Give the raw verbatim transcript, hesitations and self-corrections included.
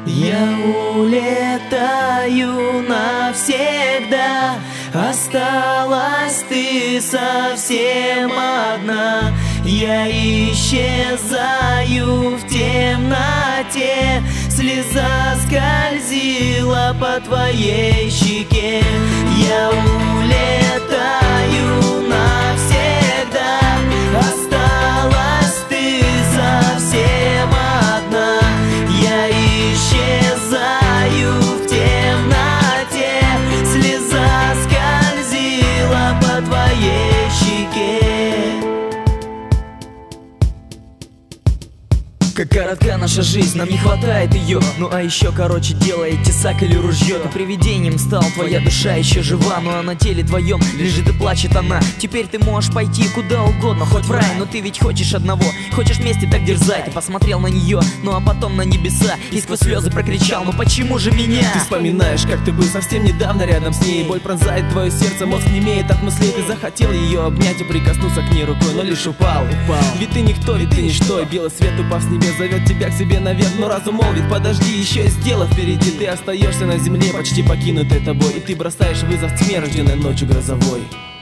Я улетаю навсегда, осталась ты совсем одна. Я исчезаю в темноте, слеза скользила по твоей щеке. Я улетаю навсегда, осталась ты совсем одна. Я исчезаю в темноте, слеза скользила по твоей щеке. Как коротка наша жизнь, нам не хватает ее. Ну а еще короче делает тесак или ружье. Ты привидением стал, твоя душа еще жива, но на теле твоем лежит и плачет она. Теперь ты можешь пойти куда угодно, хоть в рай, но ты ведь хочешь одного, хочешь вместе так дерзать. Ты посмотрел на нее, ну а потом на небеса, и сквозь слезы прокричал: ну почему же меня? Ты вспоминаешь, как ты был совсем недавно рядом с ней. Боль пронзает твое сердце, мозг немеет от мыслей. Ты захотел ее обнять и прикоснуться к ней рукой, но лишь упал, упал. Ведь ты никто, ведь ты ничто, и белый свет, упав с небес, зовет тебя к себе наверх, но разум молвит: подожди, еще есть дело впереди. Ты остаешься на земле, почти покинутой тобой, и ты бросаешь вызов тьме, рожденной ночью грозовой.